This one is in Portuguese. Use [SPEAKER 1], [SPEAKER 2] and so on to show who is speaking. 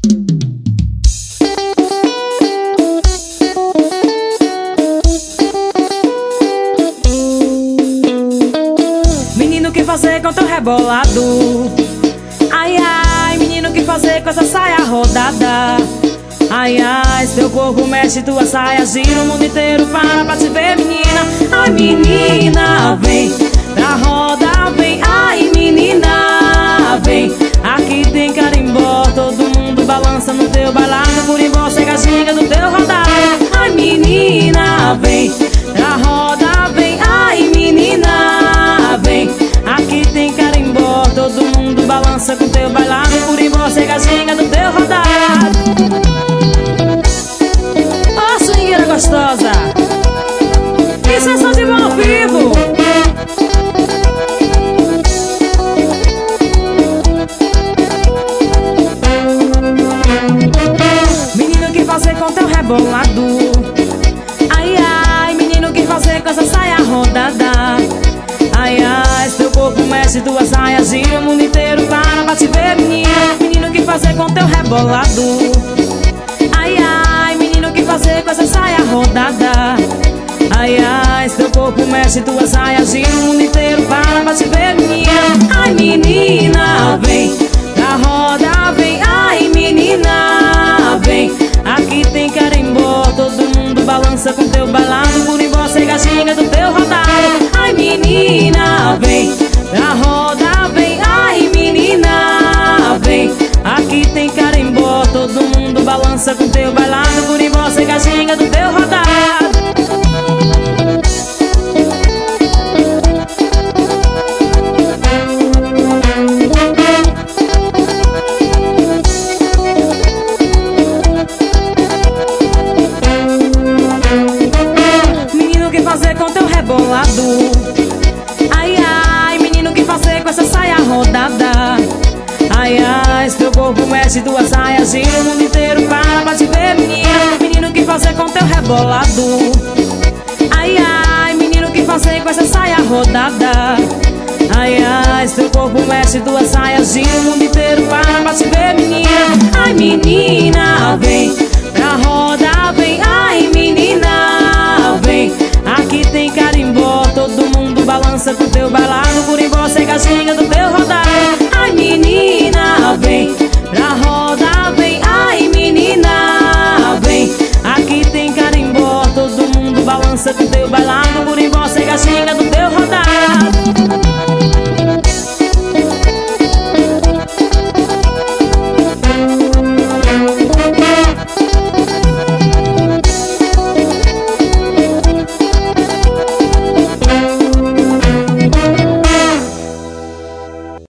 [SPEAKER 1] Menino, que fazer com teu rebolado? Ai, ai, menino, que fazer com essa saia rodada? Ai, ai, seu corpo mexe, tua saia gira, o mundo inteiro para pra te ver, menina. Ai, menina, vem pra roda, vem. Ai, menina, vem. Aqui tem carimbó, todo mundo balança no teu bailado. Curimbó, cega, ginga do teu rodado. Ai, menina, vem pra roda, vem. Ai, menina, vem. Aqui tem carimbó, todo mundo balança com teu bailado. Curimbó, cega, ginga do teu rodado. Gostosa, isso é só de mão ao vivo. Menino, que fazer com teu rebolado? Ai, ai, menino, que fazer com essa saia rodada? Ai, ai, seu corpo mexe, tua saia gira, o mundo inteiro para pra te ver, menina. Menino, que fazer com teu rebolado? Ai, ai, menino, que fazer com essa saia rodada? Ai, ai, seu corpo mexe, tua saia gira, o mundo inteiro para pra te ver, menina. Ai, menina, vem pra roda, vem. Ai, menina, vem. Aqui tem carimbó, todo mundo balança com teu bailado. Curimbó, cega, ginga do teu rodado. Ai, menina, vem pra roda, vem. Ai, menina, vem. Aqui tem carimbó, todo mundo balança com teu bailado. Curimbó, cega, ginga do teu rodado. Menino, que fazer com teu rebolado? Ai, ai, menino, que fazer com essa saia rodada? Ai, ai, seu corpo mexe, tua saia gira, o mundo inteiro para pra te ver, menina. Menino, que fazer com teu rebolado? Ai, ai, menino, que fazer com essa saia rodada? Ai, ai, seu corpo mexe, tua saia gira, o mundo inteiro para pra te ver, menina. Ai, menina.